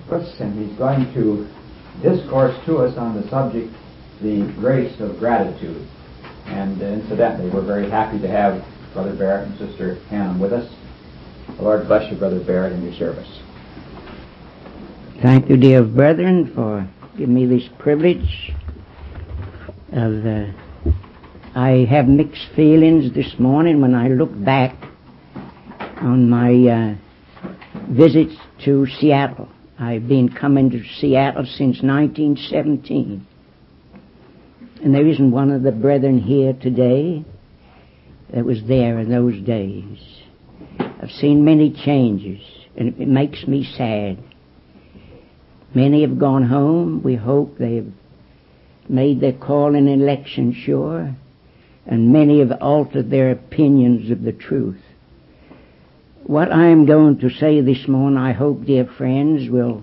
us, and he's going to discourse to us on the subject, the grace of gratitude. And incidentally, we're very happy to have Brother Barrett and Sister Hannah with us. The Lord bless you, Brother Barrett, in your service. Thank you, dear brethren, for giving me this privilege of... I have mixed feelings this morning when I look back on my visits to Seattle. I've been coming to Seattle since 1917. And there isn't one of the brethren here today that was there in those days. I've seen many changes, and it makes me sad. Many have gone home. We hope they've made their call in election sure, and many have altered their opinions of the truth. What I am going to say this morning, I hope, dear friends, will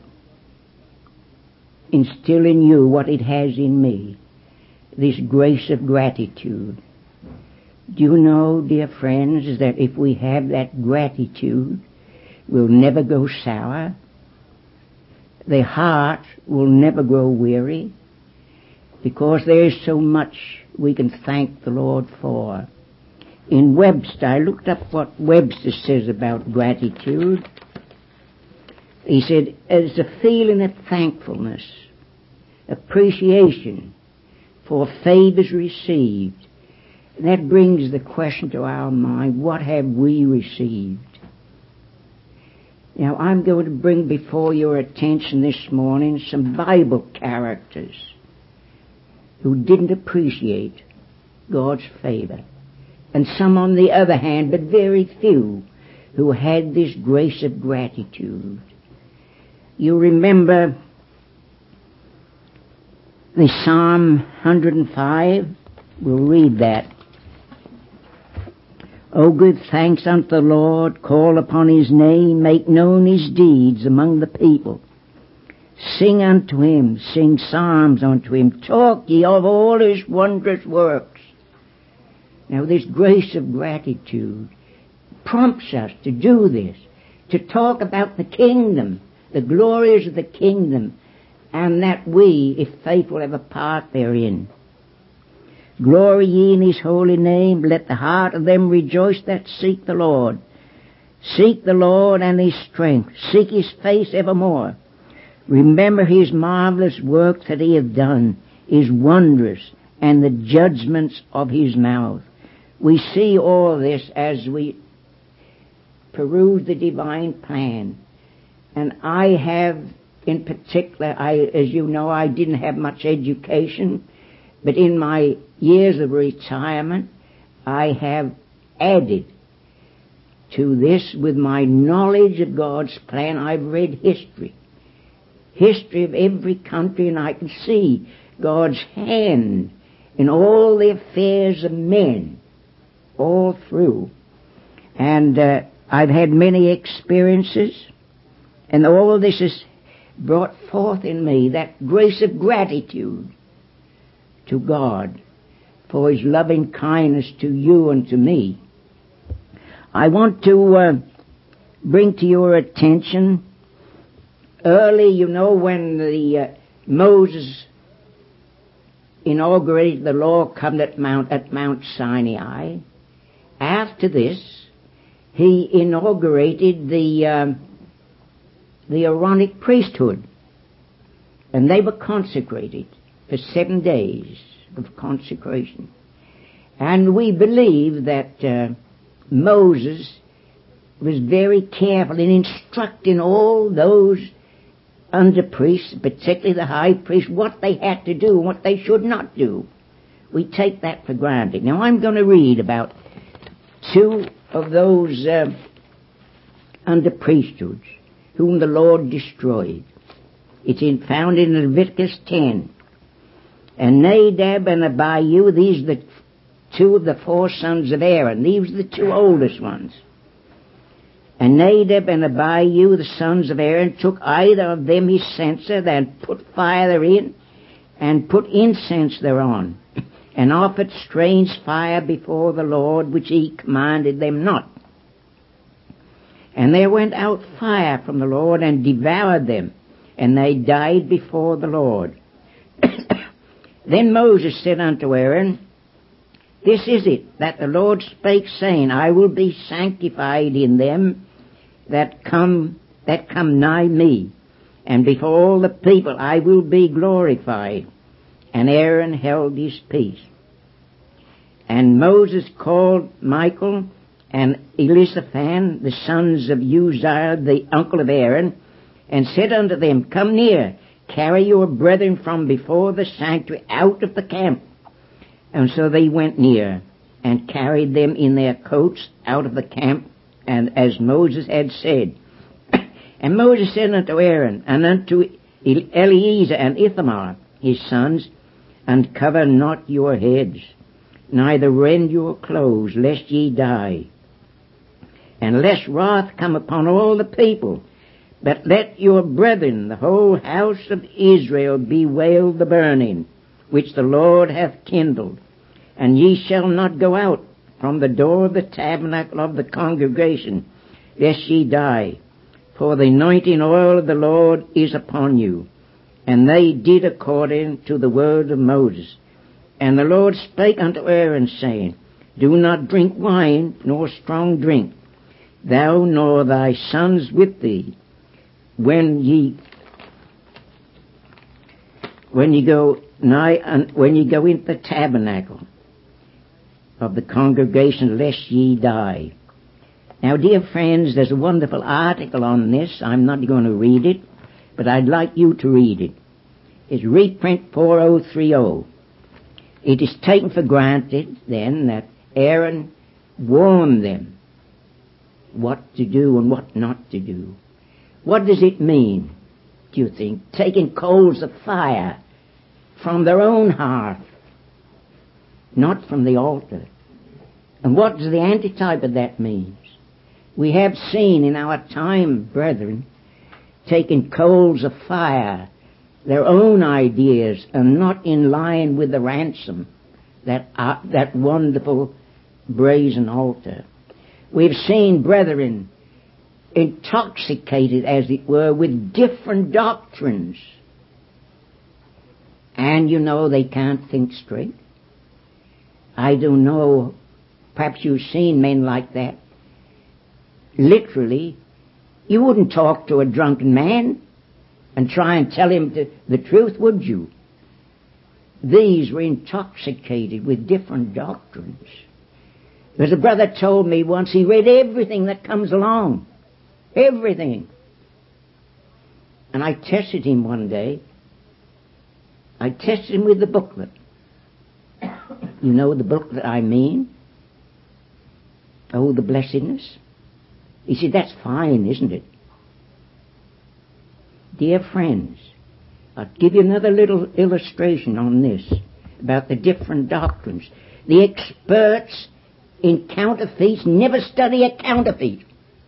instill in you what it has in me, this grace of gratitude. Do you know, dear friends, that if we have that gratitude, we'll never go sour? The heart will never grow weary, because there is so much we can thank the Lord for. In Webster, I looked up what Webster says about gratitude. He said, it's a feeling of thankfulness, appreciation for favors received. And that brings the question to our mind, what have we received? Now, I'm going to bring before your attention this morning some Bible characters who didn't appreciate God's favor, and some, on the other hand, but very few, who had this grace of gratitude. You remember the Psalm 105? We'll read that. O give thanks unto the Lord, call upon his name, make known his deeds among the people. Sing unto him, sing psalms unto him, talk ye of all his wondrous works. Now this grace of gratitude prompts us to do this, to talk about the kingdom, the glories of the kingdom, and that we, if faithful, have a part therein. Glory ye in his holy name, let the heart of them rejoice that seek the Lord. Seek the Lord and his strength, seek his face evermore. Remember his marvelous works that he hath done, his wondrous, and the judgments of his mouth. We see all this as we peruse the divine plan. And I have, in particular, as you know, I didn't have much education, but in my years of retirement, I have added to this with my knowledge of God's plan. I've read history of every country, and I can see God's hand in all the affairs of men, all through. And I've had many experiences, and all of this has brought forth in me that grace of gratitude to God for his loving kindness to you and to me. I want to bring to your attention early, you know, when Moses inaugurated the law covenant at Mount Sinai. After this, he inaugurated the Aaronic priesthood, and they were consecrated for 7 days of consecration. And we believe that Moses was very careful in instructing all those under priests, particularly the high priest, what they had to do and what they should not do. We take that for granted. Now I'm going to read about two of those under priesthoods whom the Lord destroyed. It's found in Leviticus 10. And Nadab and Abihu, these are the two of the 4 sons of Aaron. These are the 2 oldest ones. And Nadab and Abihu, the sons of Aaron, took either of them his censer, then put fire therein, and put incense thereon, and offered strange fire before the Lord, which he commanded them not. And there went out fire from the Lord, and devoured them. and they died before the Lord. Then Moses said unto Aaron, This is it, that the Lord spake, saying, I will be sanctified in them that come nigh me, and before all the people I will be glorified. And Aaron held his peace. And Moses called Michael and Elizaphan, the sons of Uzziah, the uncle of Aaron, and said unto them, Come near, carry your brethren from before the sanctuary out of the camp. And so they went near, and carried them in their coats out of the camp, and as Moses had said. And Moses said unto Aaron, and unto Eleazar and Ithamar, his sons, Uncover not your heads, neither rend your clothes, lest ye die. And lest wrath come upon all the people, but let your brethren, the whole house of Israel, bewail the burning, which the Lord hath kindled. And ye shall not go out from the door of the tabernacle of the congregation, lest ye die. For the anointing oil of the Lord is upon you. And they did according to the word of Moses. And the Lord spake unto Aaron, saying, Do not drink wine, nor strong drink, thou nor thy sons with thee, when ye go into the tabernacle of the congregation, lest ye die. Now, dear friends, there's a wonderful article on this. I'm not going to read it, but I'd like you to read it. It's reprint 4030. It is taken for granted, then, that Aaron warned them what to do and what not to do. What does it mean, do you think? Taking coals of fire from their own hearth, not from the altar. And what does the antitype of that mean? We have seen in our time, brethren, taking coals of fire, their own ideas, and not in line with the ransom, that wonderful brazen altar. We've seen brethren intoxicated, as it were, with different doctrines. And you know they can't think straight. I don't know, perhaps you've seen men like that. Literally, you wouldn't talk to a drunken man and try and tell him the truth, would you? These were intoxicated with different doctrines. There's a brother told me once he read everything that comes along. Everything. And I tested him one day. I tested him with the booklet. You know the booklet I mean? Oh, the blessedness. He said, that's fine, isn't it? Dear friends, I'll give you another little illustration on this, about the different doctrines. The experts in counterfeits never study a counterfeit.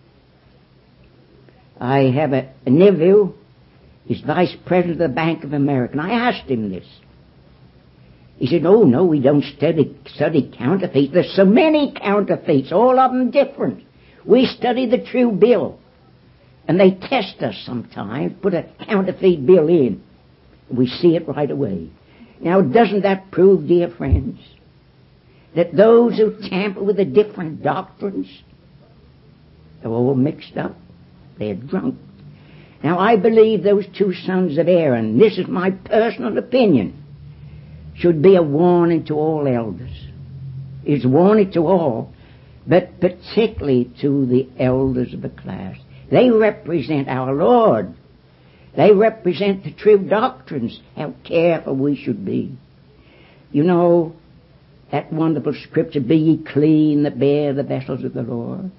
I have a nephew, he's vice president of the Bank of America, and I asked him this. He said, oh, no, we don't study counterfeits. There's so many counterfeits, all of them different. We study the true bill. And they test us sometimes, put a counterfeit bill in. We see it right away. Now, doesn't that prove, dear friends, that those who tamper with the different doctrines are all mixed up? They're drunk. Now, I believe those two sons of Aaron, this is my personal opinion, should be a warning to all elders. It's a warning to all, but particularly to the elders of the class. They represent our Lord. They represent the true doctrines, how careful we should be. You know, that wonderful scripture, be ye clean that bear the vessels of the Lord.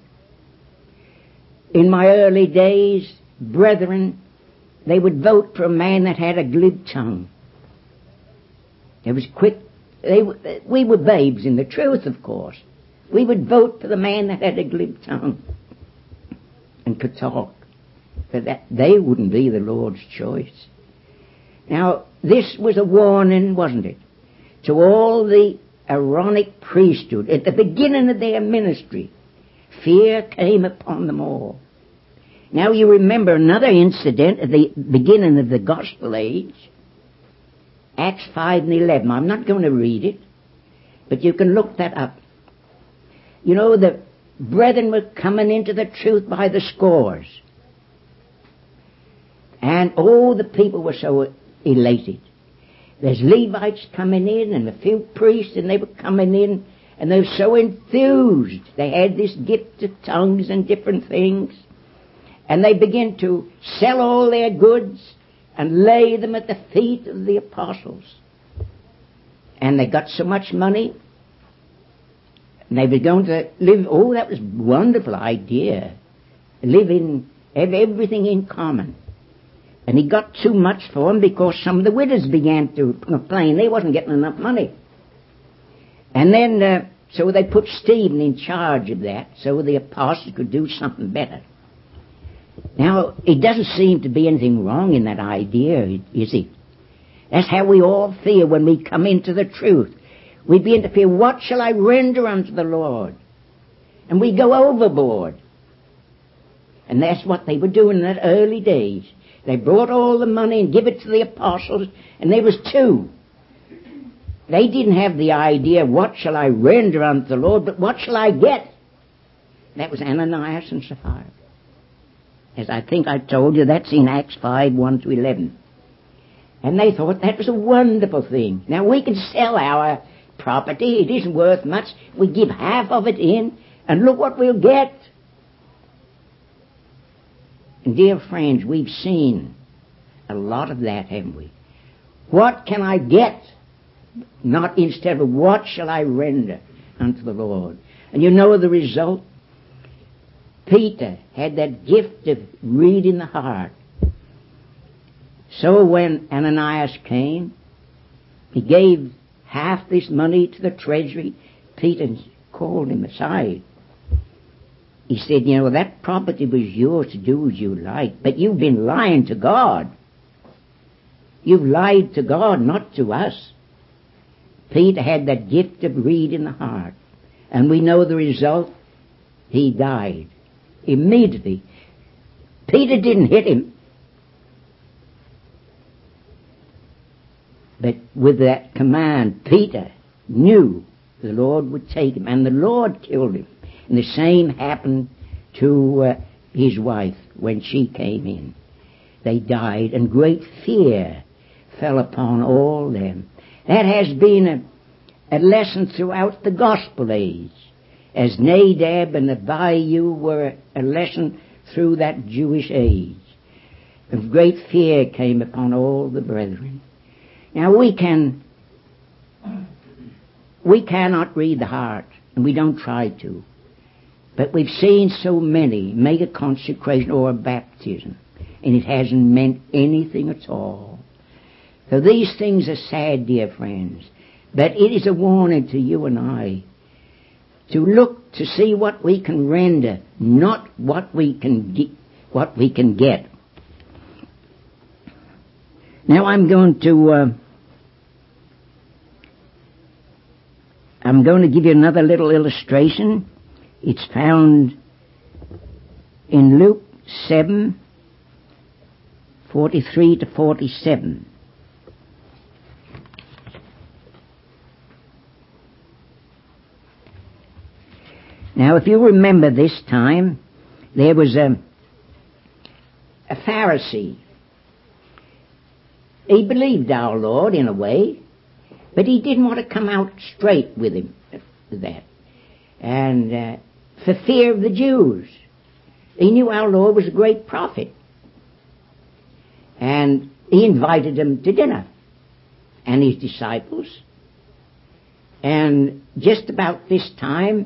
In my early days, brethren, they would vote for a man that had a glib tongue. It was quick. We were babes in the truth, of course. We would vote for the man that had a glib tongue and could talk. But that they wouldn't be the Lord's choice. Now, this was a warning, wasn't it, to all the Aaronic priesthood at the beginning of their ministry. Fear came upon them all. Now you remember another incident at the beginning of the gospel age, Acts 5 and 11. I'm not going to read it, but you can look that up. You know, the brethren were coming into the truth by the scores. And all the people were so elated. There's Levites coming in and a few priests, and they were coming in, and they were so enthused. They had this gift of tongues and different things. And they began to sell all their goods and lay them at the feet of the apostles. And they got so much money, and they were going to live. Oh, that was a wonderful idea. Have everything in common. And he got too much for them because some of the widows began to complain they wasn't getting enough money. And then, so they put Stephen in charge of that so the apostles could do something better. Now, it doesn't seem to be anything wrong in that idea, is it? That's how we all feel when we come into the truth. We begin to feel, what shall I render unto the Lord? And we go overboard. And that's what they were doing in that early days. They brought all the money and give it to the apostles, and there was two. They didn't have the idea, what shall I render unto the Lord, but what shall I get? That was Ananias and Sapphira. As I think I told you, that's in Acts 5, 1 to 11. And they thought that was a wonderful thing. Now we can sell our property, it isn't worth much. We give half of it in, and look what we'll get. And dear friends, we've seen a lot of that, haven't we? What can I get? Not instead of what shall I render unto the Lord? And you know the result? Peter had that gift of reading the heart. So when Ananias came, he gave half this money to the treasury. Peter called him aside. He said, you know, that property was yours to do as you like, but you've been lying to God. You've lied to God, not to us. Peter had that gift of reading the heart. And we know the result. He died immediately. Peter didn't hit him. But with that command, Peter knew the Lord would take him, and the Lord killed him. And the same happened to his wife when she came in. They died, and great fear fell upon all them. That has been a lesson throughout the gospel age, as Nadab and Abihu were a lesson through that Jewish age. And great fear came upon all the brethren. Now we cannot read the heart, and we don't try to. But we've seen so many make a consecration or a baptism, and it hasn't meant anything at all. So these things are sad, dear friends, but it is a warning to you and I to look to see what we can render, not what we can get. Now I'm going to give you another little illustration. It's found in Luke 7, 43 to 47. Now, if you remember this time, there was a Pharisee. He believed our Lord in a way, but he didn't want to come out straight with him with that. And for fear of the Jews. He knew our Lord was a great prophet. And he invited them to dinner, and his disciples. And just about this time,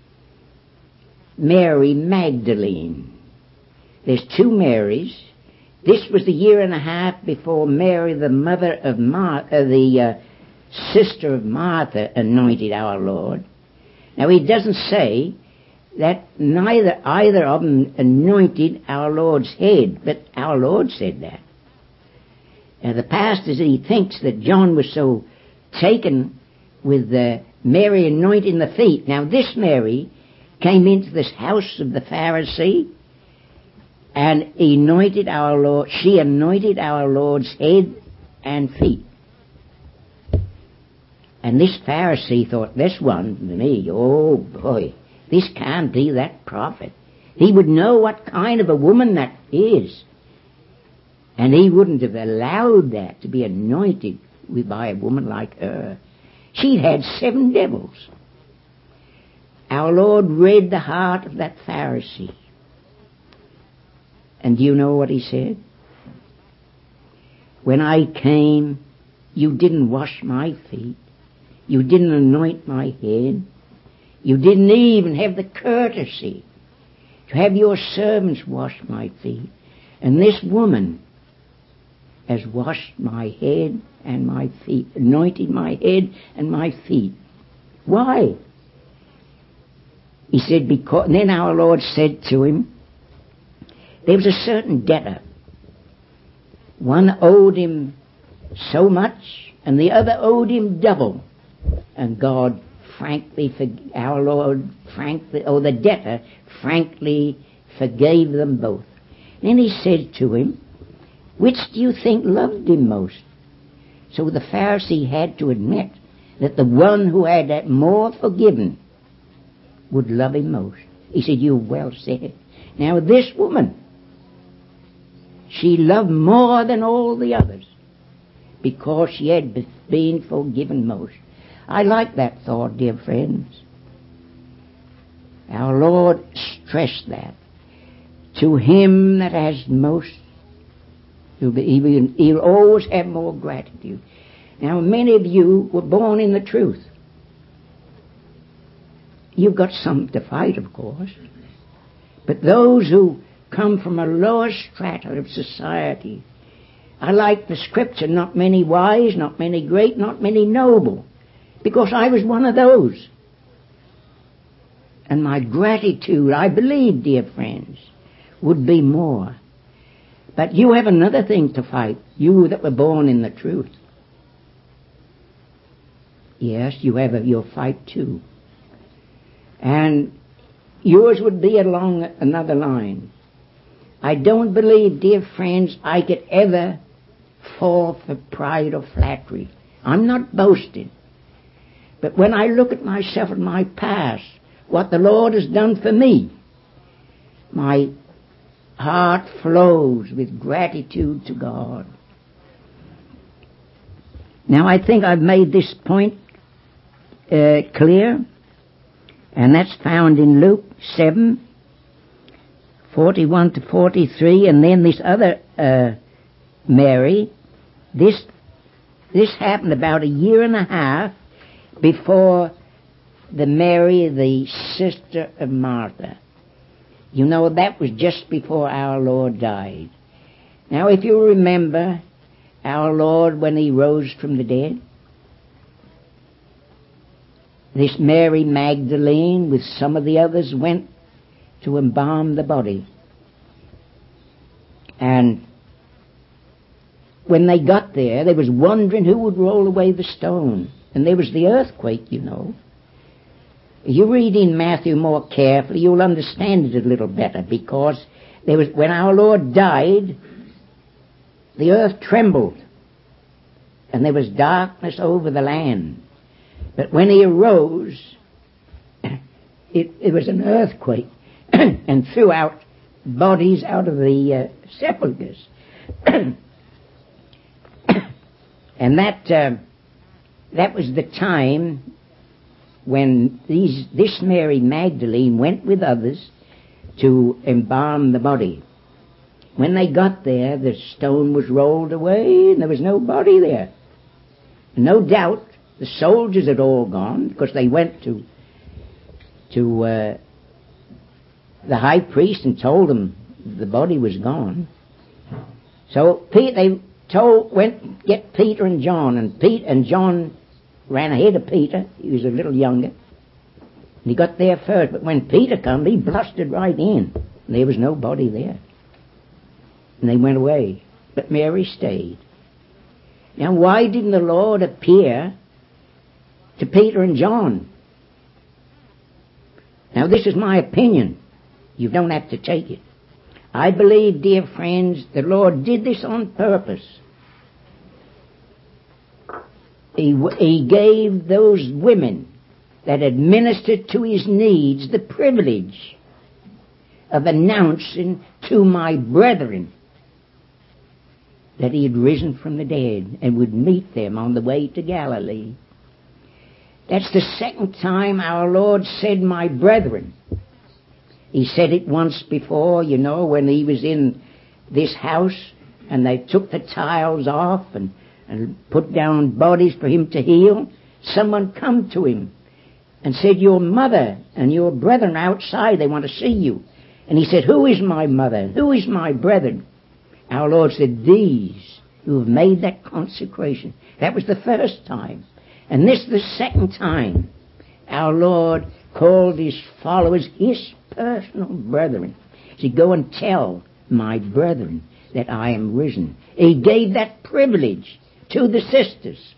Mary Magdalene. There's two Marys. This was the year and a half before Mary, the mother of the sister of Martha, anointed our Lord. Now, he doesn't say that either of them anointed our Lord's head, but our Lord said that. Now, the pastor, he thinks that John was so taken with Mary anointing the feet. Now, this Mary came into this house of the Pharisee, and anointed our Lord. She anointed our Lord's head and feet. And this Pharisee thought, this one, me, oh boy, this can't be that prophet. He would know what kind of a woman that is. And he wouldn't have allowed that to be anointed by a woman like her. She'd had 7 devils. Our Lord read the heart of that Pharisee. And do you know what he said? When I came, you didn't wash my feet. You didn't anoint my head. You didn't even have the courtesy to have your servants wash my feet. And this woman has washed my head and my feet, anointed my head and my feet. Why? He said, because. And then our Lord said to him, there was a certain debtor. One owed him so much, and the other owed him double. And God frankly, our Lord frankly, the debtor frankly forgave them both. Then he said to him, which do you think loved him most? So the Pharisee had to admit that the one who had that more forgiven would love him most. He said, you well said. Now this woman, she loved more than all the others because she had been forgiven most. I like that thought, dear friends. Our Lord stressed that. To him that has most, he'll always have more gratitude. Now, many of you were born in the truth. You've got something to fight, of course. But those who come from a lower strata of society, I like the scripture, not many wise, not many great, not many noble, because I was one of those. And my gratitude, I believe, dear friends, would be more. But you have another thing to fight, you that were born in the truth. Yes, you have your fight too. And yours would be along another line. I don't believe, dear friends, I could ever fall for pride or flattery. I'm not boasting. But when I look at myself and my past, what the Lord has done for me, my heart flows with gratitude to God. Now I think I've made this point clear, and that's found in Luke 7, 41 to 43, and then this other Mary, this happened about 1.5 years before the Mary, the sister of Martha. You know, that was just before our Lord died. Now, if you remember our Lord when he rose from the dead, this Mary Magdalene with some of the others went to embalm the body. And when they got there, they was wondering who would roll away the stone. And there was the earthquake, you know. If you read in Matthew more carefully, you'll understand it a little better, because there was, when our Lord died, the earth trembled, and there was darkness over the land. But when he arose, it was an earthquake, and threw out bodies out of the sepulchres. And that was the time when this Mary Magdalene went with others to embalm the body. When they got there, the stone was rolled away and there was no body there. No doubt the soldiers had all gone, because they went to the high priest and told him the body was gone. So they went get Peter and John, and John ran ahead of Peter. He was a little younger. And he got there first, but when Peter come, he blustered right in. And there was no body there. And they went away. But Mary stayed. Now, why didn't the Lord appear to Peter and John? Now, this is my opinion. You don't have to take it. I believe, dear friends, the Lord did this on purpose. He gave those women that had ministered to his needs the privilege of announcing to my brethren that he had risen from the dead and would meet them on the way to Galilee. That's the second time our Lord said, my brethren. He said it once before, when he was in this house and they took the tiles off and put down bodies for him to heal. Someone come to him and said, your mother and your brethren are outside, they want to see you. And he said, who is my mother? Who is my brethren? Our Lord said, these who have made that consecration. That was the first time. And this is the second time our Lord called his followers his personal brethren. He said, go and tell my brethren that I am risen. He gave that privilege to the sisters.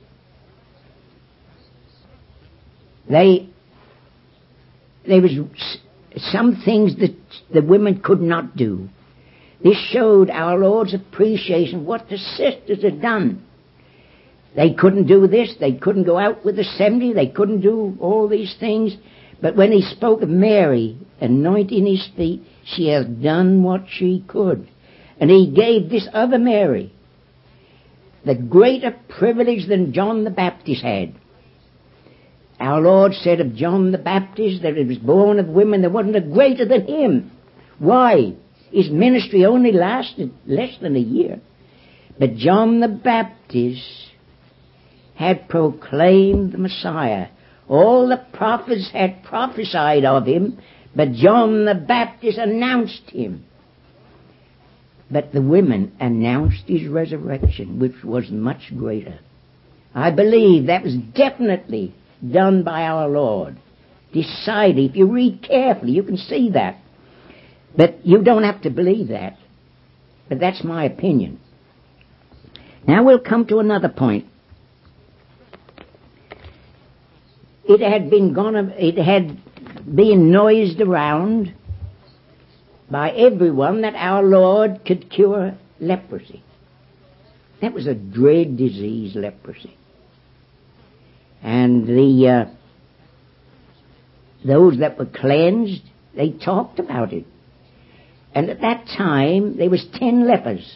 There was some things that the women could not do. This showed our Lord's appreciation of what the sisters had done. They couldn't do this. They couldn't go out with the 70. They couldn't do all these things. But when he spoke of Mary anointing his feet, she has done what she could. And he gave this other Mary the greater privilege than John the Baptist had. Our Lord said of John the Baptist that it was born of women, there wasn't a greater than him. Why? His ministry only lasted less than a year. But John the Baptist had proclaimed the Messiah. All the prophets had prophesied of him, but John the Baptist announced him. But the women announced his resurrection, which was much greater. I believe that was definitely done by our Lord. Decided. If you read carefully, you can see that. But you don't have to believe that. But that's my opinion. Now we'll come to another point. It had been noised around by everyone that our Lord could cure leprosy. That was a dread disease, leprosy. And those that were cleansed, they talked about it. And at that time, there was 10 lepers.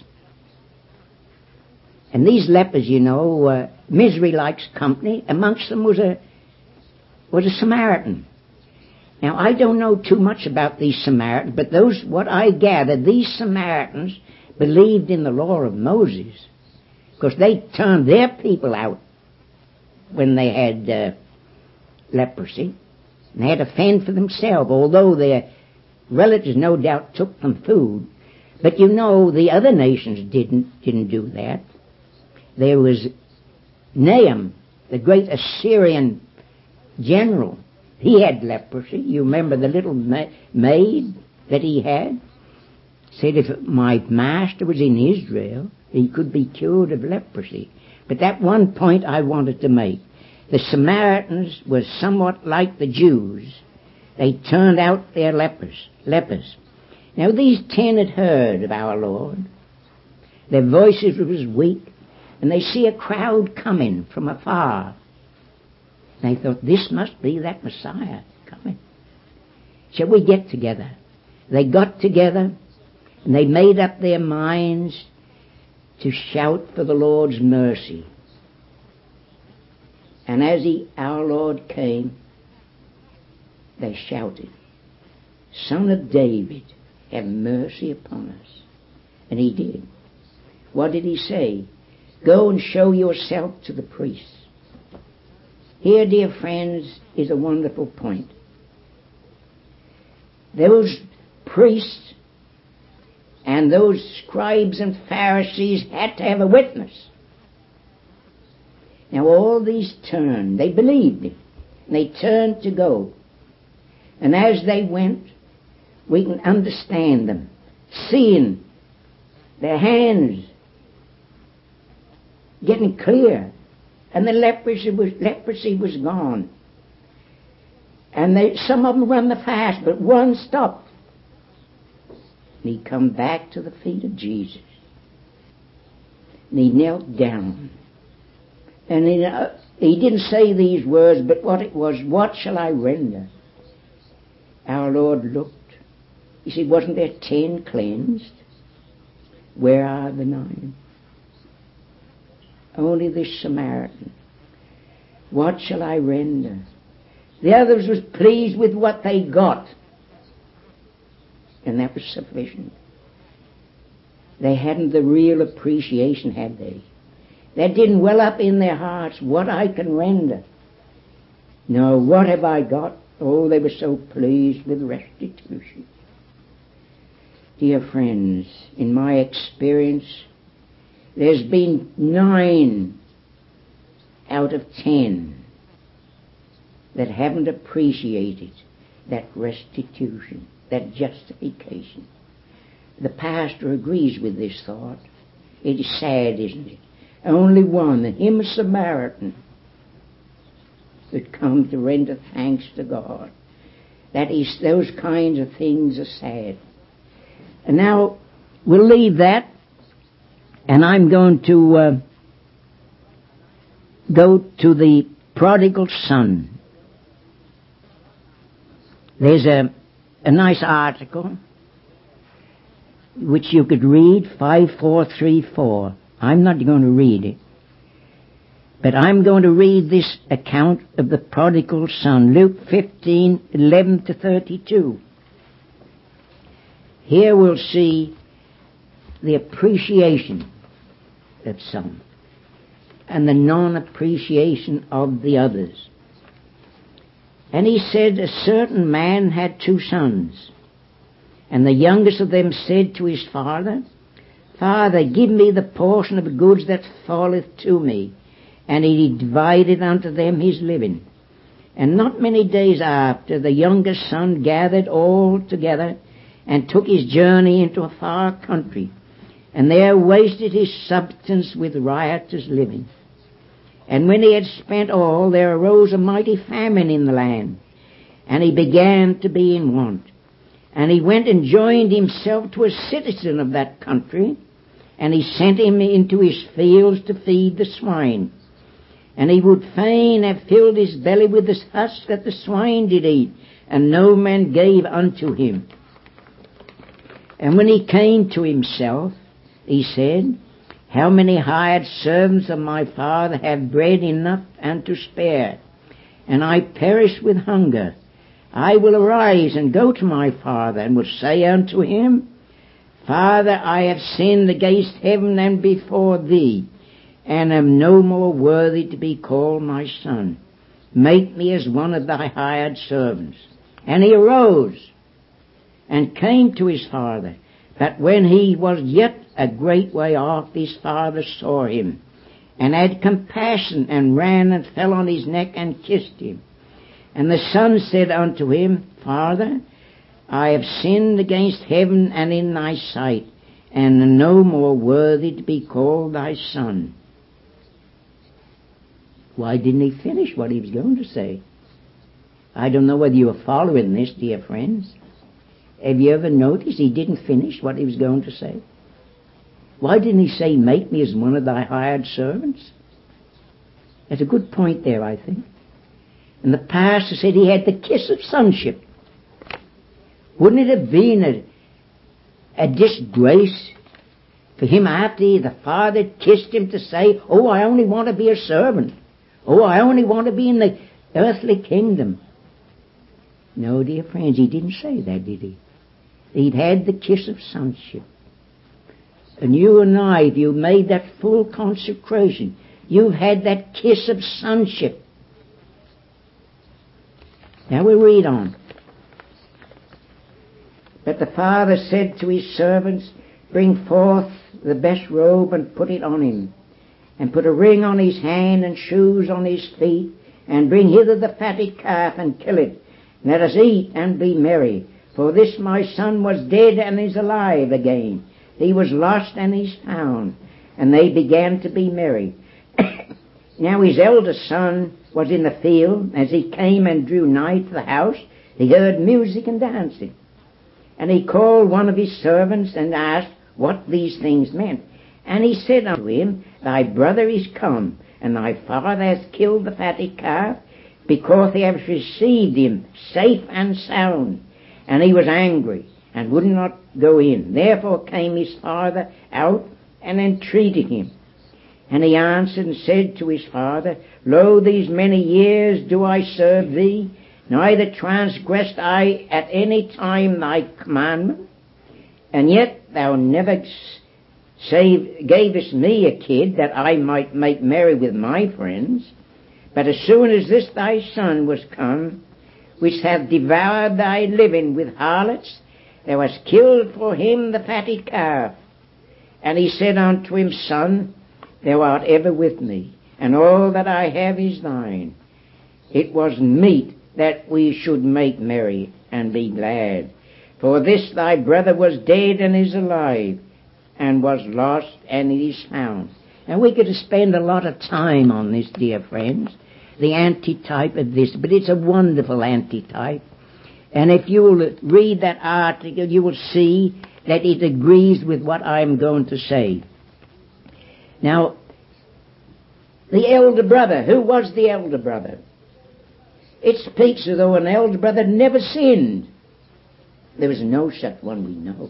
And these lepers, misery likes company. Amongst them was a Samaritan. Now, I don't know too much about these Samaritans, but what I gather, these Samaritans believed in the law of Moses, because they turned their people out when they had leprosy. And they had to fend for themselves, although their relatives no doubt took them food. But the other nations didn't do that. There was Nahum, the great Assyrian general. He had leprosy. You remember the little maid that he had? Said if my master was in Israel, he could be cured of leprosy. But that one point I wanted to make. The Samaritans were somewhat like the Jews. They turned out their lepers. Now these 10 had heard of our Lord. Their voices was weak, and they see a crowd coming from afar. They thought, this must be that Messiah coming. Shall we get together? They got together, and they made up their minds to shout for the Lord's mercy. And as our Lord came, they shouted, Son of David, have mercy upon us. And he did. What did he say? Go and show yourself to the priests. Here, dear friends, is a wonderful point. Those priests and those scribes and Pharisees had to have a witness. Now all these turned. They believed him. They turned to go. And as they went, we can understand them, seeing their hands getting clear. And the leprosy was gone. And some of them run the fast, but one stopped. And he come back to the feet of Jesus. And he knelt down. And he didn't say these words, but what it was, what shall I render? Our Lord looked. He said, wasn't there 10 cleansed? Where are the 9? Only this Samaritan. What shall I render? The others was pleased with what they got. And that was sufficient. They hadn't the real appreciation, had they? That didn't well up in their hearts what I can render. No, what have I got? Oh, they were so pleased with restitution. Dear friends, in my experience, there's been 9 out of 10 that haven't appreciated that restitution, that justification. The pastor agrees with this thought. It is sad, isn't it? Only one, him a Samaritan, that come to render thanks to God. That is, those kinds of things are sad. And now we'll leave that, and I'm going to go to the prodigal son. There's a nice article which you could read, 5434. I'm not going to read it, but I'm going to read this account of the prodigal son, Luke 15:11-32. Here we'll see the appreciation of some and the non-appreciation of the others. And he said, a certain man had 2 sons, and the youngest of them said to his father, Father, give me the portion of the goods that falleth to me. And he divided unto them his living. And not many days after, the youngest son gathered all together, and took his journey into a far country, and there wasted his substance with riotous living. And when he had spent all, there arose a mighty famine in the land, and he began to be in want. And he went and joined himself to a citizen of that country, and he sent him into his fields to feed the swine. And he would fain have filled his belly with the husk that the swine did eat, and no man gave unto him. And when he came to himself, he said, How many hired servants of my father have bread enough and to spare, and I perish with hunger? I will arise and go to my father, and will say unto him, Father, I have sinned against heaven and before thee, and am no more worthy to be called my son. Make me as one of thy hired servants. And he arose and came to his father. But when he was yet a great way off, his father saw him, and had compassion, and ran and fell on his neck and kissed him. And the son said unto him, Father, I have sinned against heaven and in thy sight, and am no more worthy to be called thy son. Why didn't he finish what he was going to say? I don't know whether you are following this, dear friends. Have you ever noticed he didn't finish what he was going to say? Why didn't he say, make me as one of thy hired servants? That's a good point there, I think. And the pastor said he had the kiss of sonship. Wouldn't it have been a disgrace for him after the father kissed him to say, oh, I only want to be a servant. Oh, I only want to be in the earthly kingdom. No, dear friends, he didn't say that, did he? He'd had the kiss of sonship. And you and I, if you made that full consecration, you've had that kiss of sonship. Now we'll read on. But the father said to his servants, Bring forth the best robe and put it on him, and put a ring on his hand and shoes on his feet, and bring hither the fatted calf and kill it. Let us eat and be merry. For this my son was dead and is alive again. He was lost and is found. And they began to be merry. Now his eldest son was in the field. As he came and drew nigh to the house, he heard music and dancing. And he called one of his servants and asked what these things meant. And he said unto him, Thy brother is come, and thy father hath killed the fatted calf, because he hath received him safe and sound. And he was angry, and would not go in. Therefore came his father out, and entreated him. And he answered and said to his father, Lo, these many years do I serve thee, neither transgressed I at any time thy commandment, and yet thou never gavest me a kid that I might make merry with my friends. But as soon as this thy son was come, which hath devoured thy living with harlots, thou hast killed for him the fatted calf. And he said unto him, Son, thou art ever with me, and all that I have is thine. It was meet that we should make merry and be glad. For this thy brother was dead and is alive, and was lost and is found. And we could spend a lot of time on this, dear friends, the antitype of this, but it's a wonderful antitype. And if you will read that article, you will see that it agrees with what I'm going to say. Now, the elder brother, who was the elder brother? It speaks as though an elder brother never sinned. There was no such one we know.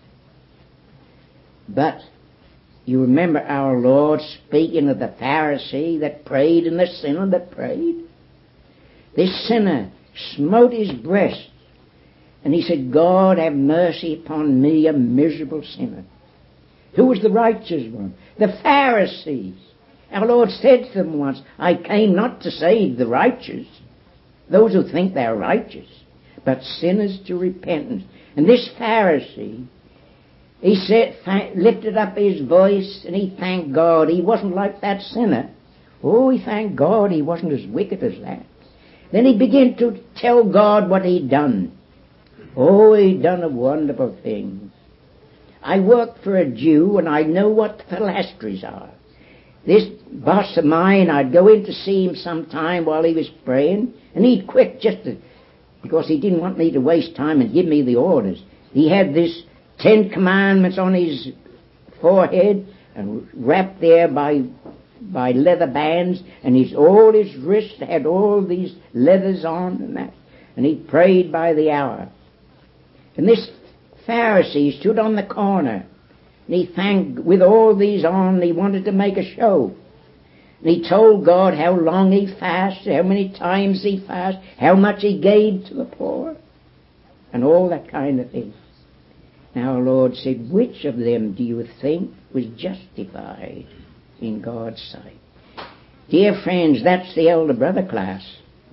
But you remember our Lord speaking of the Pharisee that prayed and the sinner that prayed? This sinner smote his breast, and he said, God, have mercy upon me, a miserable sinner. Who was the righteous one? The Pharisees. Our Lord said to them once, I came not to save the righteous, those who think they are righteous, but sinners to repentance. And this Pharisee, he said, lifted up his voice, and he thanked God. He wasn't like that sinner. Oh, he thanked God he wasn't as wicked as that. Then he began to tell God what he'd done. Oh, he'd done a wonderful thing. I worked for a Jew, and I know what phylacteries are. This boss of mine, I'd go in to see him sometime while he was praying, and he'd quit because he didn't want me to waste time and give me the orders. He had this 10 Commandments on his forehead and wrapped there by leather bands, and all his wrists had all these leathers on and that. And he prayed by the hour. And this Pharisee stood on the corner, and he thanked with all these on. He wanted to make a show. And he told God how long he fasted, how many times he fasted, how much he gave to the poor, and all that kind of thing. Now our Lord said, which of them do you think was justified in God's sight? Dear friends, that's the elder brother class.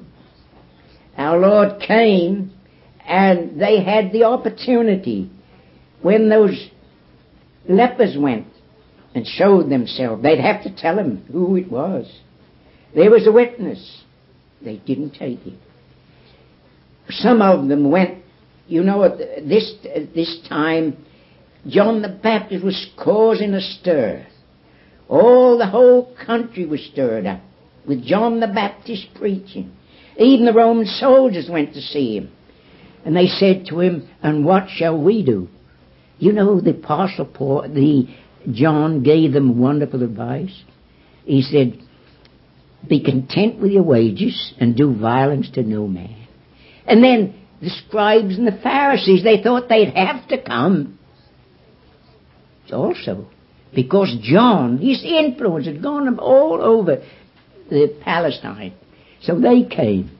Our Lord came, and they had the opportunity when those lepers went and showed themselves. They'd have to tell him who it was. There was a witness. They didn't take it. Some of them went. You know, at this time, John the Baptist was causing a stir. The whole country was stirred up with John the Baptist preaching. Even the Roman soldiers went to see him. And they said to him, and what shall we do? You know, the Apostle John gave them wonderful advice. He said, be content with your wages and do violence to no man. And then the scribes and the Pharisees, they thought they'd have to come also, because John, his influence had gone all over Palestine. So they came.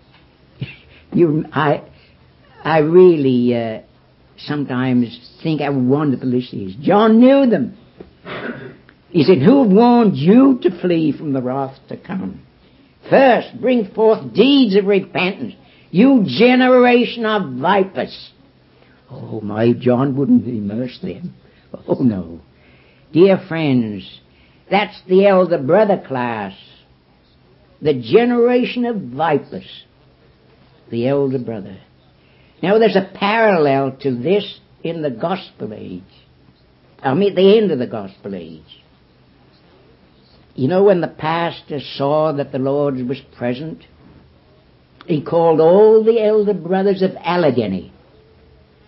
I really sometimes think how wonderful this is. John knew them. He said, who warned you to flee from the wrath to come? First, bring forth deeds of repentance, you generation of vipers. Oh, my John wouldn't immerse them. Oh, no. Dear friends, that's the elder brother class. The generation of vipers. The elder brother. Now, there's a parallel to this in the gospel age. I mean, at the end of the gospel age. You know, when the pastor saw that the Lord was present, he called all the elder brothers of Allegheny.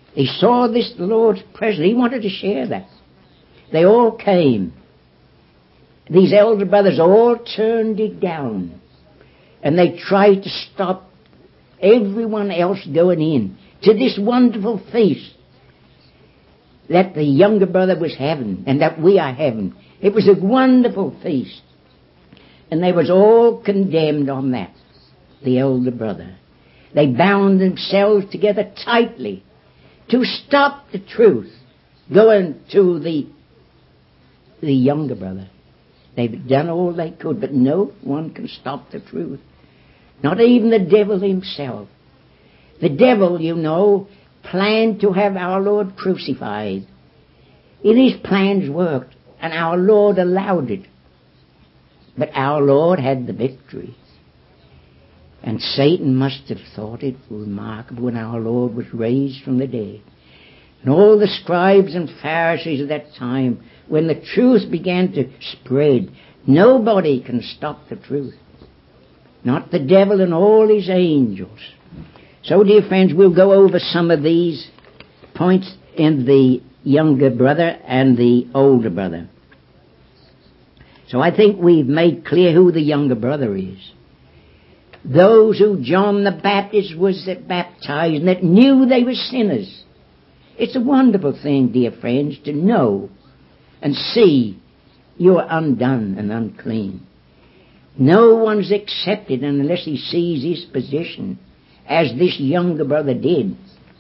He saw this, the Lord's presence. He wanted to share that. They all came. These elder brothers all turned it down. And they tried to stop everyone else going in to this wonderful feast that the younger brother was having and that we are having. It was a wonderful feast. And they was all condemned on that, the elder brother. They bound themselves together tightly to stop the truth going to the younger brother. They've done all they could, but no one can stop the truth. Not even the devil himself. The devil, you know, planned to have our Lord crucified. And his plans worked, and our Lord allowed it. But our Lord had the victory. And Satan must have thought it remarkable when our Lord was raised from the dead. And all the scribes and Pharisees of that time, when the truth began to spread, nobody can stop the truth. Not the devil and all his angels. So, dear friends, we'll go over some of these points in the younger brother and the older brother. So I think we've made clear who the younger brother is. Those who John the Baptist was that baptized and that knew they were sinners. It's a wonderful thing, dear friends, to know and see you're undone and unclean. No one's accepted unless he sees his position as this younger brother did.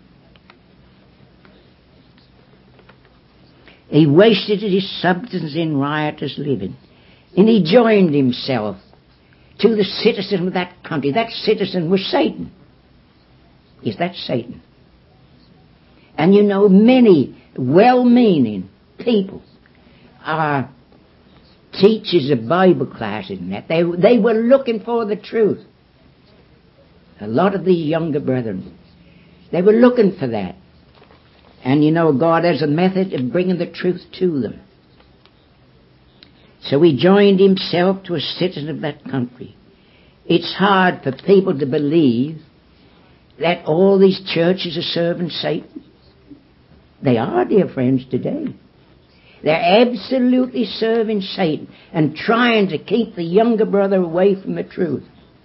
He wasted his substance in riotous living, and he joined himself to the citizen of that country. That citizen was Satan. Yes, that's Satan. And you know, many well-meaning people are teachers of Bible classes and that. They were looking for the truth. A lot of the younger brethren, they were looking for that. And you know, God has a method of bringing the truth to them. So he joined himself to a citizen of that country. It's hard for people to believe that all these churches are serving Satan. They are, dear friends, today. They're absolutely serving Satan and trying to keep the younger brother away from the truth.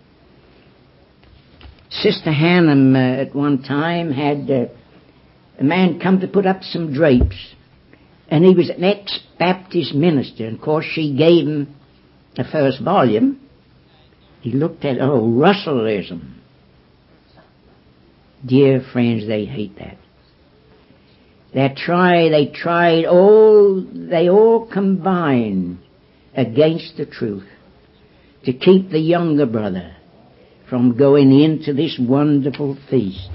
Sister Hannum at one time had a man come to put up some drapes. And he was an ex-Baptist minister. And of course she gave him the first volume. He looked at, Russellism. Dear friends, they hate that. They all combined against the truth to keep the younger brother from going into this wonderful feast.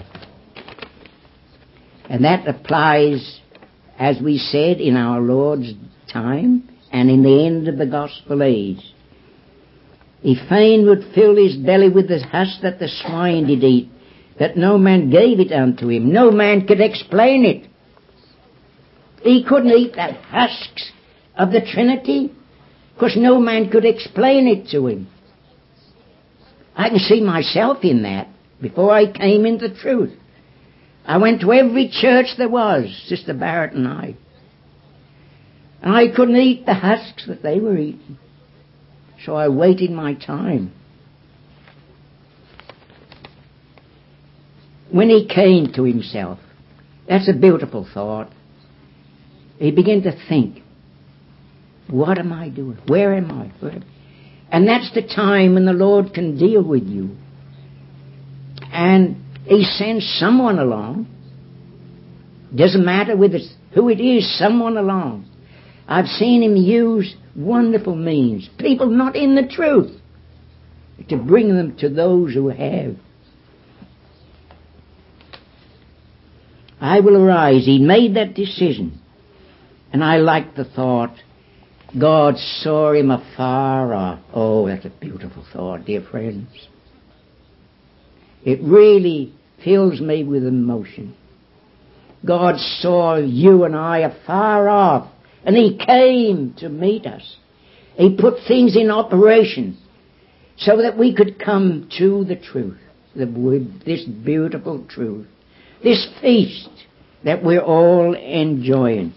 And that applies, as we said, in our Lord's time and in the end of the gospel age. He fain would fill his belly with the husk that the swine did eat, that no man gave it unto him. No man could explain it. He couldn't eat the husks of the Trinity because no man could explain it to him. I can see myself in that before I came into the truth. I went to every church there was, Sister Barrett and I. And I couldn't eat the husks that they were eating. So I waited my time. When he came to himself, that's a beautiful thought. He began to think, what am I doing? Where am I? And that's the time when the Lord can deal with you. And he sends someone along. Doesn't matter who it is, someone along. I've seen him use wonderful means, people not in the truth, to bring them to those who have. I will arise. He made that decision. And I like the thought, God saw him afar off. Oh, that's a beautiful thought, dear friends. It really fills me with emotion. God saw you and I afar off, and he came to meet us. He put things in operation so that we could come to the truth, this beautiful truth, this feast that we're all enjoying.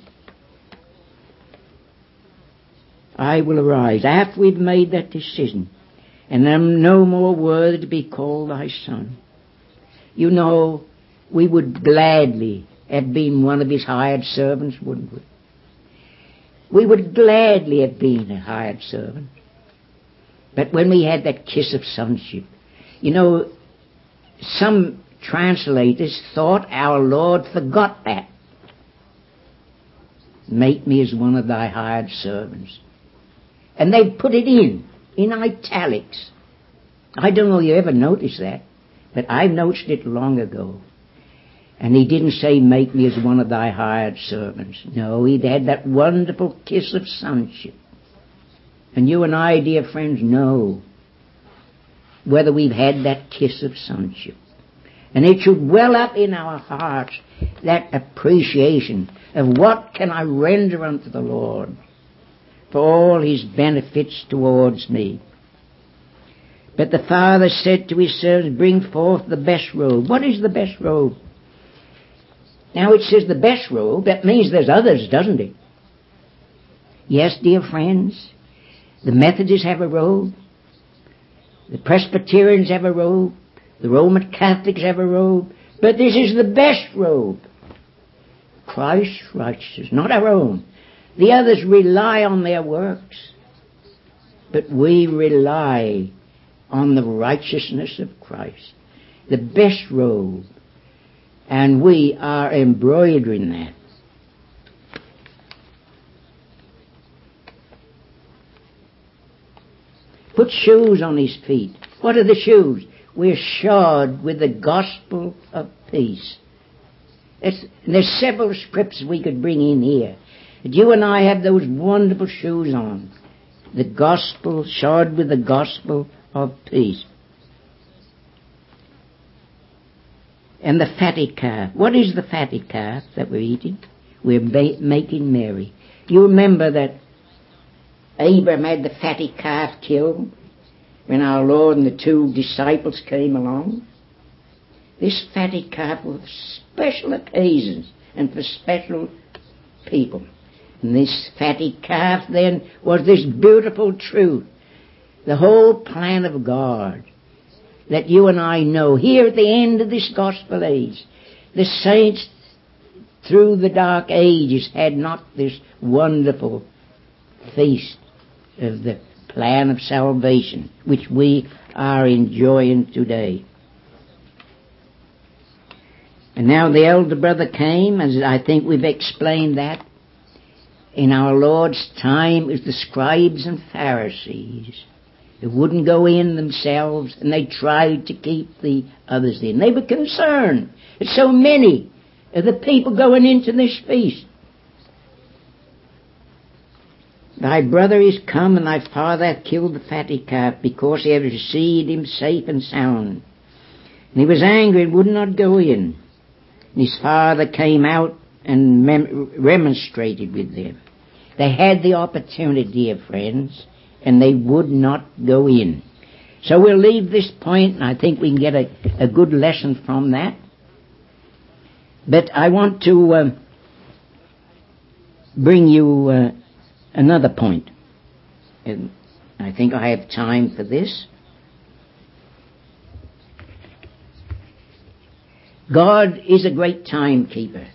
I will arise after we've made that decision, and am no more worthy to be called thy son. You know, we would gladly have been one of his hired servants, wouldn't we? We would gladly have been a hired servant. But when we had that kiss of sonship, you know, some translators thought our Lord forgot that. Make me as one of thy hired servants. And they put it in italics. I don't know if you ever noticed that, but I noticed it long ago. And he didn't say, make me as one of thy hired servants. No, he'd had that wonderful kiss of sonship. And you and I, dear friends, know whether we've had that kiss of sonship. And it should well up in our hearts that appreciation of what can I render unto the Lord for all his benefits towards me. But the Father said to his servants, bring forth the best robe. What is the best robe? Now it says the best robe. That means there's others, doesn't it? Yes, dear friends, the Methodists have a robe. The Presbyterians have a robe. The Roman Catholics have a robe. But this is the best robe. Christ's righteousness, not our own. The others rely on their works. But we rely on the righteousness of Christ. The best robe. And we are embroidering that. Put shoes on his feet. What are the shoes? We're shod with the gospel of peace. There's several scripts we could bring in here. But you and I have those wonderful shoes on. The gospel, shod with the gospel of peace. And the fatty calf. What is the fatty calf that we're eating? We're making merry. You remember that Abraham had the fatty calf killed when our Lord and the two disciples came along? This fatty calf was for special occasions and for special people. And this fatty calf then was this beautiful truth. The whole plan of God that you and I know. Here at the end of this gospel age, the saints through the dark ages had not this wonderful feast of the plan of salvation which we are enjoying today. And now the elder brother came, as I think we've explained that. In our Lord's time, it was the scribes and Pharisees who wouldn't go in themselves, and they tried to keep the others in. They were concerned that so many of the people going into this feast. Thy brother is come, and thy father hath killed the fatty calf, because he had received him safe and sound. And he was angry and would not go in. And his father came out and remonstrated with them. They had the opportunity, dear friends, and they would not go in. So we'll leave this point, and I think we can get a good lesson from that. But I want to bring you another point. And I think I have time for this. God is a great timekeeper.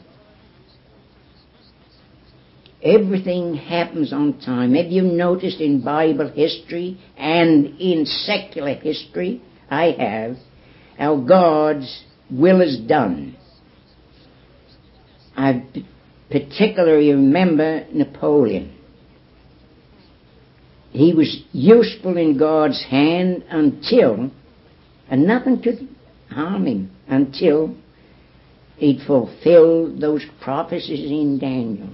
Everything happens on time. Have you noticed in Bible history and in secular history? I have. How God's will is done. I particularly remember Napoleon. He was useful in God's hand until, and nothing could harm him until he'd fulfilled those prophecies in Daniel.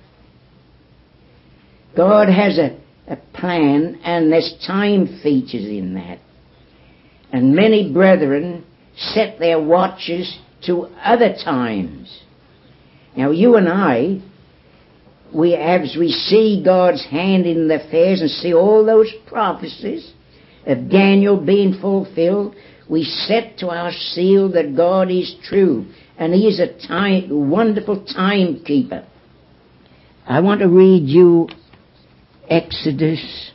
God has a plan, and there's time features in that. And many brethren set their watches to other times. Now you and I, as we see God's hand in the affairs and see all those prophecies of Daniel being fulfilled, we set to our seal that God is true and He is a wonderful timekeeper. I want to read you Exodus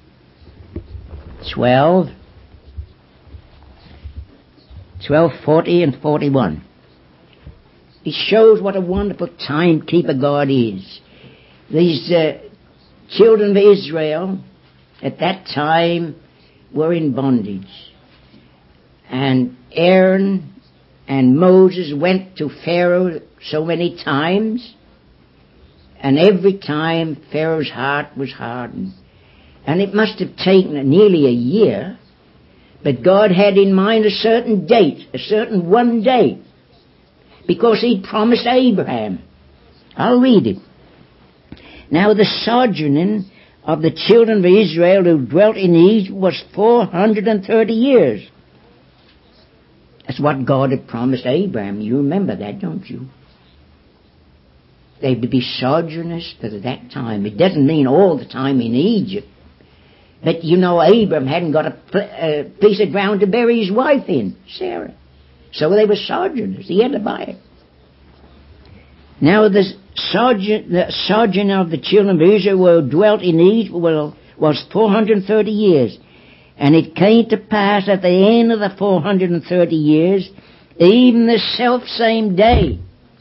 12:40 and 41. It shows what a wonderful timekeeper God is. These children of Israel at that time were in bondage. And Aaron and Moses went to Pharaoh so many times, and every time Pharaoh's heart was hardened. And it must have taken nearly a year, but God had in mind a certain date, a certain one day, because He promised Abraham. I'll read it. Now the sojourning of the children of Israel who dwelt in Egypt was 430 years. That's what God had promised Abraham. You remember that, don't you? They would be sojourners for that time. It doesn't mean all the time in Egypt. But you know, Abraham hadn't got a piece of ground to bury his wife in, Sarah. So they were sojourners. He had to buy it. Now the sojourn of the children of Israel who dwelt in Egypt was 430 years. And it came to pass at the end of the 430 years, even the selfsame day,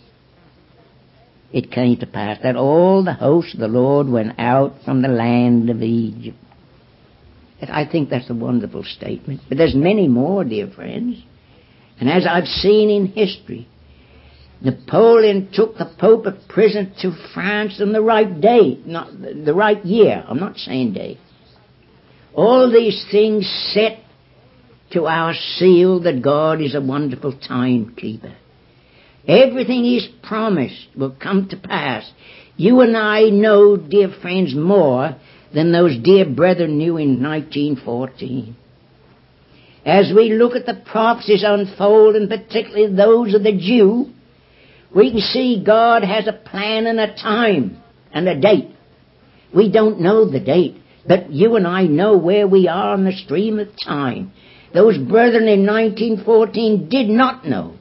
it came to pass that all the hosts of the Lord went out from the land of Egypt. And I think that's a wonderful statement. But there's many more, dear friends. And as I've seen in history, Napoleon took the Pope of prison to France on the right day, not the right year. I'm not saying day. All these things set to our seal that God is a wonderful timekeeper. Everything He's promised will come to pass. You and I know, dear friends, more than those dear brethren knew in 1914. As we look at the prophecies unfold, and particularly those of the Jew, we can see God has a plan and a time and a date. We don't know the date, but you and I know where we are in the stream of time. Those brethren in 1914 did not know.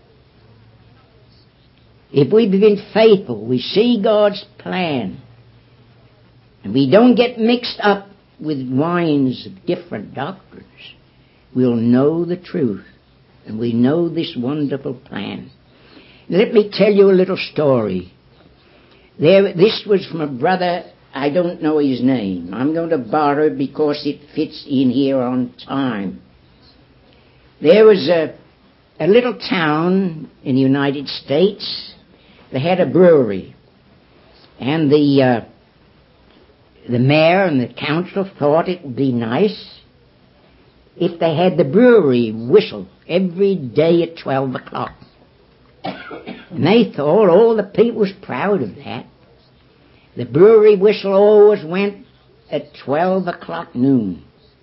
If we've been faithful, we see God's plan, and we don't get mixed up with wines of different doctrines, we'll know the truth, and we know this wonderful plan. Let me tell you a little story. This was from a brother, I don't know his name. I'm going to borrow it because it fits in here on time. There was a little town in the United States. They had a brewery. And the mayor and the council thought it would be nice if they had the brewery whistle every day at 12 o'clock. And they thought all the people was proud of that. The brewery whistle always went at 12 o'clock noon.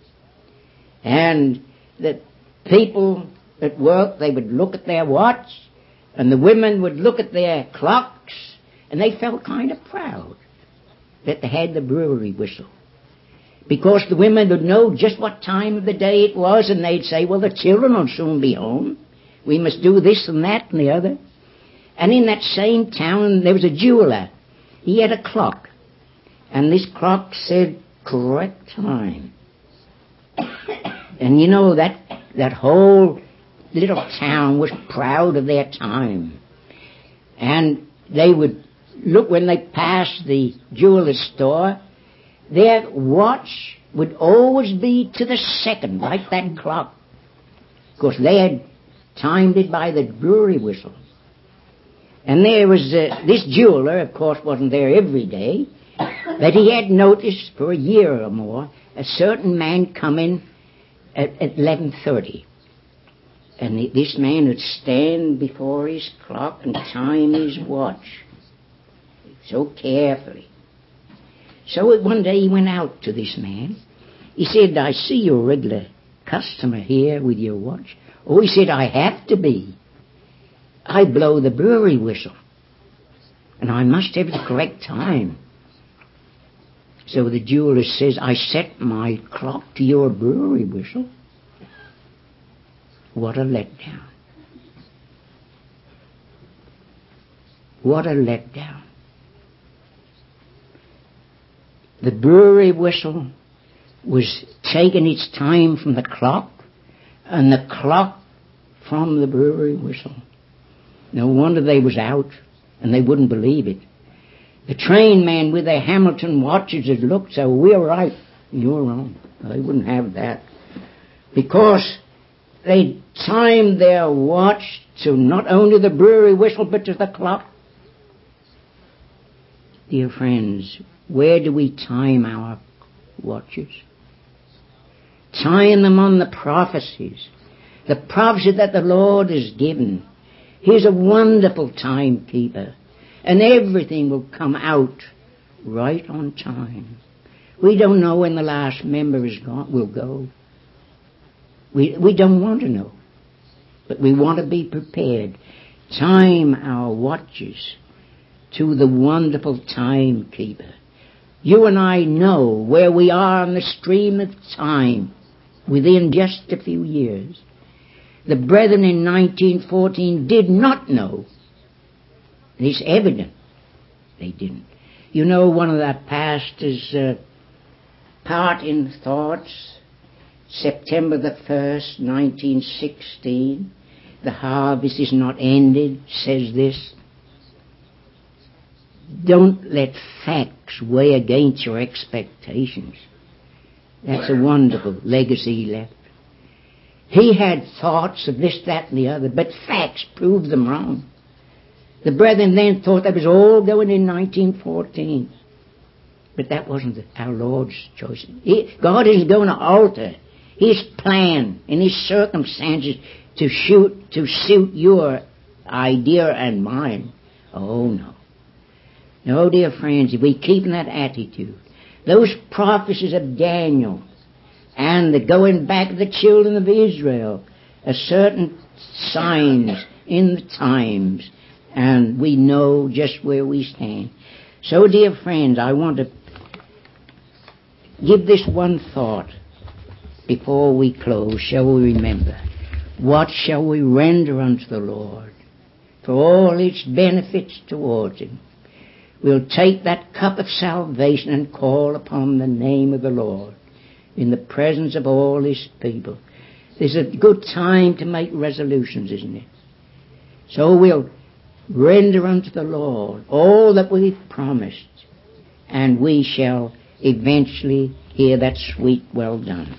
And the people at work, they would look at their watch, and the women would look at their clocks, and they felt kind of proud that they had the brewery whistle. Because the women would know just what time of the day it was, and they'd say, well, the children will soon be home. We must do this and that and the other. And in that same town, there was a jeweler. He had a clock. And this clock said correct time. And you know, that whole little town was proud of their time. And they would look when they passed the jeweler's store, their watch would always be to the second, like that clock. Of course, they had timed it by the brewery whistle. And there was this jeweler, of course, wasn't there every day, but he had noticed for a year or more a certain man coming at 11:30. And this man would stand before his clock and time his watch so carefully. So one day he went out to this man. He said, I see you're a regular customer here with your watch. Oh, he said, I have to be. I blow the brewery whistle, and I must have the correct time. So the jeweler says, I set my clock to your brewery whistle. What a letdown. What a letdown. The brewery whistle was taking its time from the clock, and the clock from the brewery whistle. No wonder they was out, and they wouldn't believe it. The train men with their Hamilton watches had looked, so we're right, you're wrong. They wouldn't have that. Because they timed their watch to not only the brewery whistle, but to the clock. Dear friends, where do we time our watches? Time them on the prophecies. The prophecy that the Lord has given. He's a wonderful timekeeper. And everything will come out right on time. We don't know when the last member will go. We don't want to know. But we want to be prepared. Time our watches to the wonderful timekeeper. You and I know where we are in the stream of time within just a few years. The brethren in 1914 did not know. It's evident they didn't. You know, one of the pastors' parting thoughts, September the 1st, 1916, the harvest is not ended, says this. Don't let facts weigh against your expectations. That's a wonderful legacy he left. He had thoughts of this, that, and the other, but facts proved them wrong. The brethren then thought that was all going in 1914. But that wasn't our Lord's choice. God isn't going to alter His plan and His circumstances to suit your idea and mine. Oh, no. No, dear friends, if we keep in that attitude, those prophecies of Daniel and the going back of the children of Israel are certain signs in the times, and we know just where we stand. So, dear friends, I want to give this one thought before we close. Shall we remember? What shall we render unto the Lord for all its benefits towards Him? We'll take that cup of salvation and call upon the name of the Lord in the presence of all His people. It's a good time to make resolutions, isn't it? So we'll render unto the Lord all that we've promised, and we shall eventually hear that sweet well done.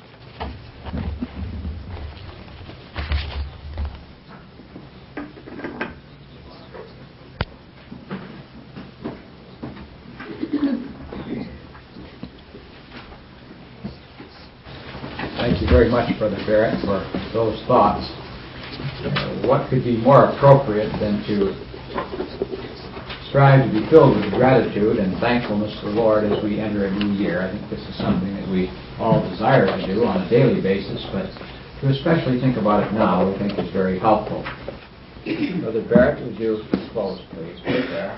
Thank you very much, Brother Barrett, for those thoughts. What could be more appropriate than to strive to be filled with gratitude and thankfulness to the Lord as we enter a new year? I think this is something that we all desire to do on a daily basis, but to especially think about it now, we think is very helpful. Brother Barrett, would you close, please, with prayer?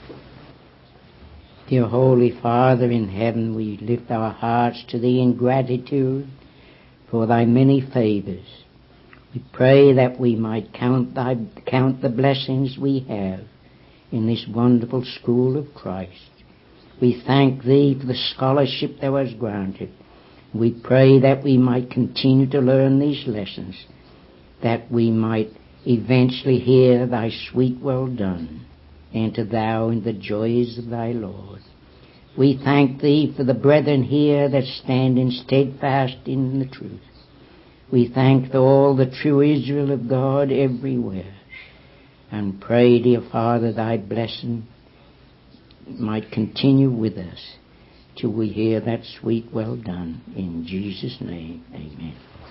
Dear Holy Father in heaven, we lift our hearts to Thee in gratitude for Thy many favors. We pray that we might count the blessings we have in this wonderful school of Christ. We thank Thee for the scholarship Thou hast granted. We pray that we might continue to learn these lessons, that we might eventually hear Thy sweet well done, enter Thou in the joys of Thy Lord. We thank Thee for the brethren here that stand in steadfast in the truth. We thank all the true Israel of God everywhere, and pray, dear Father, Thy blessing might continue with us till we hear that sweet well done. In Jesus' name, amen.